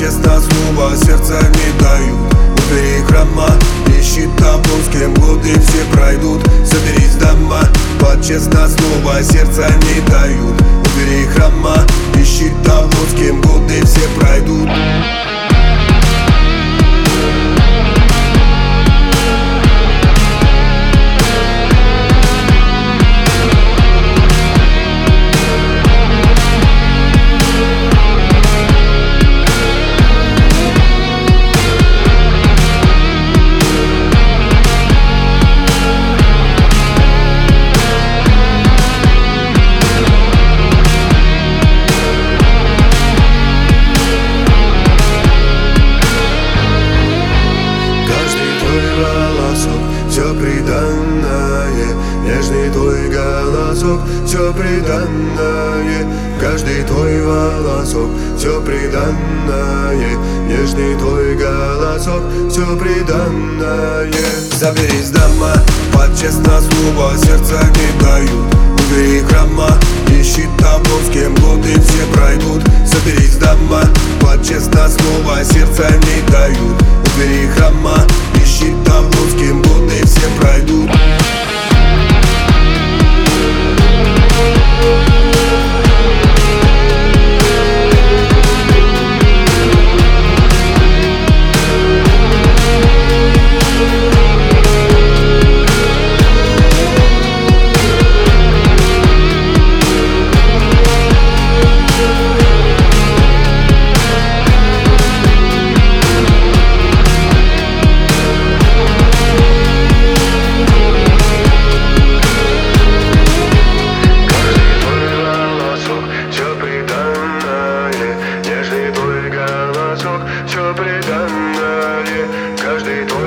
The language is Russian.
честно слово сердца не дают. Убери храма, ищи того, с кем годы все пройдут. Соберись дома, под честно слово сердца не дают. Убери храма, ищи того, с кем годы все пройдут. Все приданное, нежный твой голосок, все приданное, каждый твой волосок, все приданное, нежный твой голосок, все приданное. Заберись дома, под честно слово сердца не дают. Убери храма, ищи того, с кем годы все пройдут. Соберись дома, под честно слово сердца не дают. Убери храма, ищи того, с кем годы все пройдут. Все приданное, каждый твой